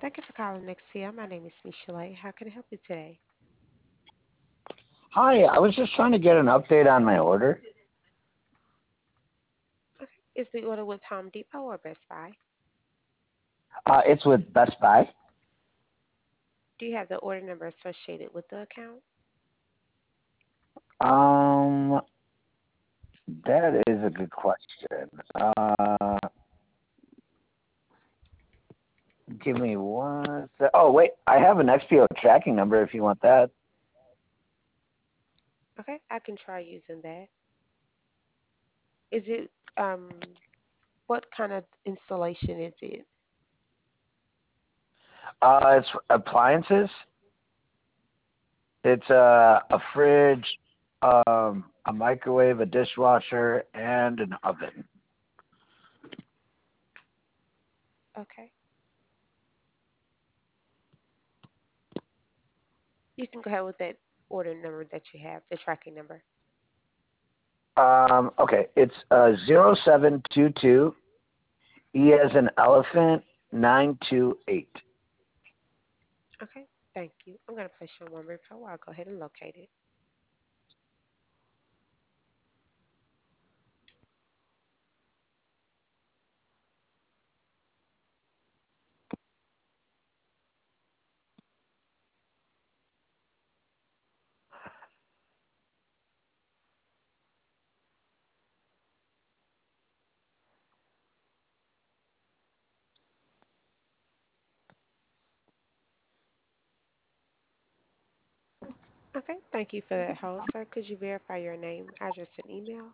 Thank you for calling Nexia. My name is Michelle. How can I help you today? Hi, I was just trying to get an update on my order. Okay. Is the order with Home Depot or Best Buy? It's with Best Buy. Do you have the order number associated with the account? Um, that is a good question. Give me one. Oh, wait, I have an XPO tracking number if you want that. Okay, I can try using that. Is it what kind of installation is it? It's appliances. It's a fridge, a microwave, a dishwasher, and an oven. Okay. You can go ahead with that order number that you have, the tracking number. Okay, it's 0722 E as an elephant 928. Okay, thank you. I'm going to place you on one brief hold. I'll go ahead and locate it. Okay, thank you for that hold, sir. Could you verify your name, address, and email?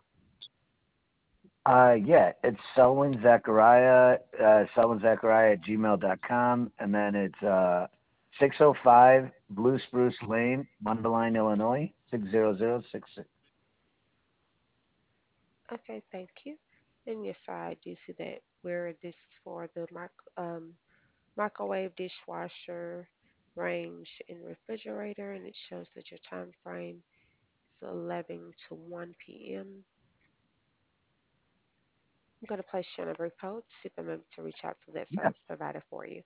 Yeah, it's Selwyn Zachariah, Selwyn Zachariah at gmail.com, and then it's 605 Blue Spruce Lane, Mundelein, Illinois, 60066. Okay, thank you. And yes, I do see that where this is for the microwave, dishwasher, range, and refrigerator, and it shows that your time frame is 11 to 1 p.m. I'm going to place you on a brief hold to see if I'm able to reach out to that Yeah. service provider for you.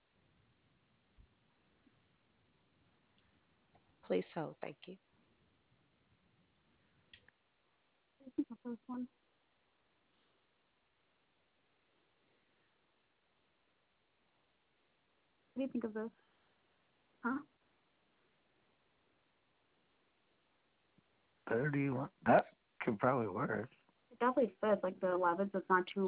Please hold. Thank you. First one. What do you think of this? Huh? 31. That could probably work. It definitely fits. Like the 11th is not too